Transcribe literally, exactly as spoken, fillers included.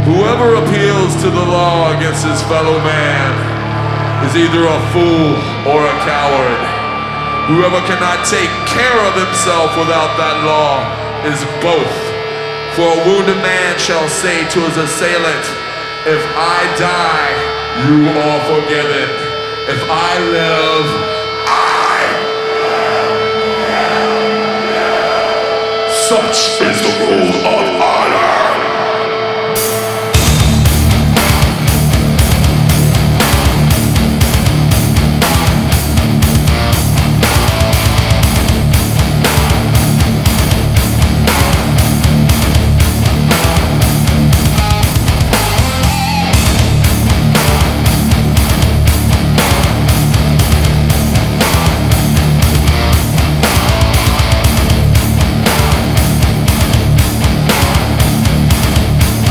Whoever appeals to the law against his fellow man is either a fool or a coward. Whoever cannot take care of himself without that law is both. For a wounded man shall say to his assailant, if I die, you are forgiven. If I live, I will live. Such is the rule of